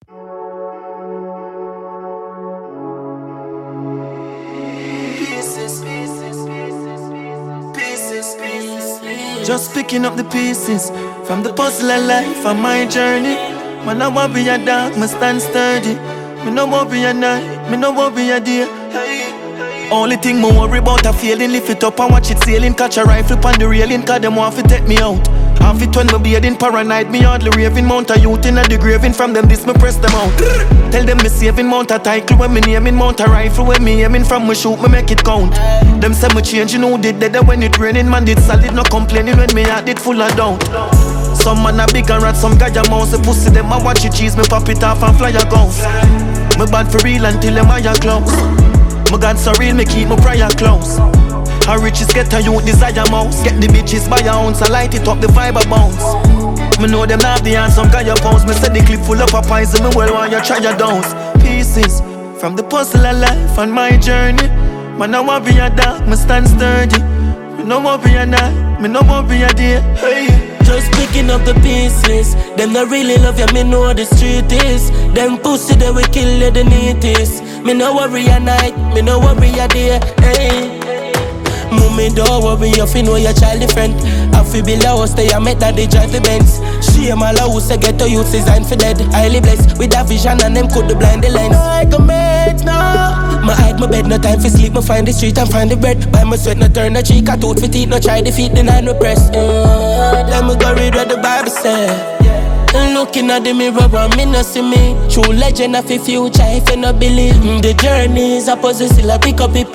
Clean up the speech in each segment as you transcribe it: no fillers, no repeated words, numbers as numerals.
Just picking up the pieces from the puzzle of life and my journey. Man, I won't be a dark, me stand sturdy. Me no won't be a night, me no won't be a day. Only thing me worry about a failing, lift it up and watch it sailing. Catch a rifle on the railing, cause them want to take me out. Half it when me bleeding, paranoid, me hardly raving. Mount a youth in a the graving, from them this me press them out. Tell them me saving, mount a title when me naming. Mount a rifle when me aiming, from me shoot me make it count. Them say me changing, who did that when it raining. Man did solid, no complaining when me heart did full of doubt. Some man a big and rat, some guy a mouse. The pussy them a watch it cheese, me pop it off and fly a ghost. Me bad for real until them eye close. My God so real, me keep my prayer close. How riches get a youth desire mouse. Get the bitches by a ounce, I light it up the fiber bounce. Me know them not the answer, some guy your pounds. Me said the clip full of a poison, me well want you try your downs. Pieces from the puzzle of life and my journey. Man I want be a dark, me stand sturdy. Me no want be a night, me no want be a day. Hey. Just picking up the pieces. Them not really love you, me know the street is. Them pussy they will kill you, the neatest. Me no worry a night, me no worry a day. Hey. Mommy don't worry, you fi know your child different. I fi build a house, they a make that they drive the Benz. Shame all a house, I get to youth designed for dead. Highly blessed with a vision and them could blind the lens. Like a mate now. My hide my bed, no time for sleep. Me find the street and find the bread. Buy my sweat, no turn the cheek. I tooth for teeth, no try defeat the nine repress. Let me go read what the Bible said. Looking at the mirror, me no see me. True legend of the future, if you no believe. The journey is a puzzle, still I pick up the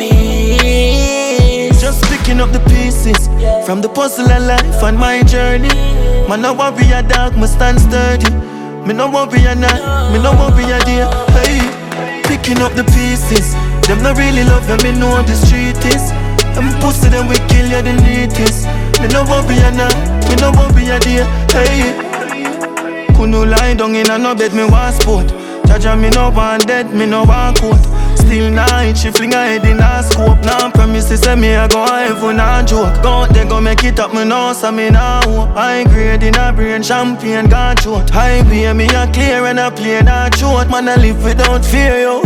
piece. Just picking up the pieces from the puzzle of life and my journey. Man, I won't be a dog, me stand sturdy. Me no won't be a night, me no won't be a day. Hey, picking up the pieces. Them not really love you, me know the street is. Them pussy, them we kill you, the neatest. Me no won't be a night, me no won't be a day. Hey, couldn't lie down in a no bed, me want sport. Jaja, me no want dead, me no want coat. Still night, she fling her head in her scope. Now promises say me I go heaven and joke. Go out there, go make it up, me know, so me now hope. High grade in a brain, champagne gone short. High way, me a clear and a play not short. Man, I live without fear, yo.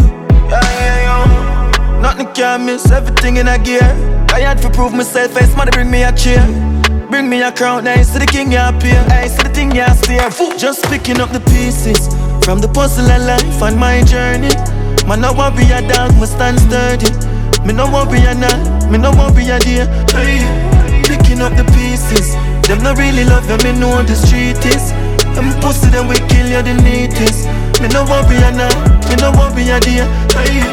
Nothing can miss, everything in a gear. I had to prove myself, first man bring me a chair. Bring me a crown, I see the king you appear. I see the thing you steer. Just picking up the pieces from the puzzle of life and my journey. Man, I won't be a dog, me stand sturdy. Me no won't be a night, me no won't be a day. Hey, picking up the pieces. Them not really love you, me know the street is. Them pussy, them we kill you, the neatest. Me no won't be a night, me no won't be a day. Hey,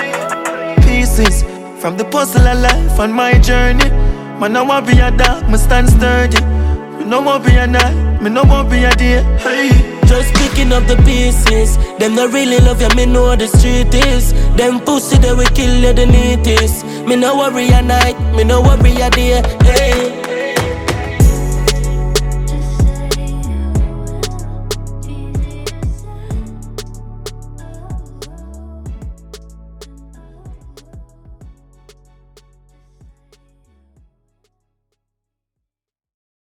pieces from the puzzle of life and my journey. Man, I won't be a dog, me stand sturdy. Me no won't be a night, me no won't be a day. Hey. Just picking up the pieces. Them not really love you, me know the street is. Them pussy they will kill you, the neatest. Me no worry a night, me no worry a day. Hey.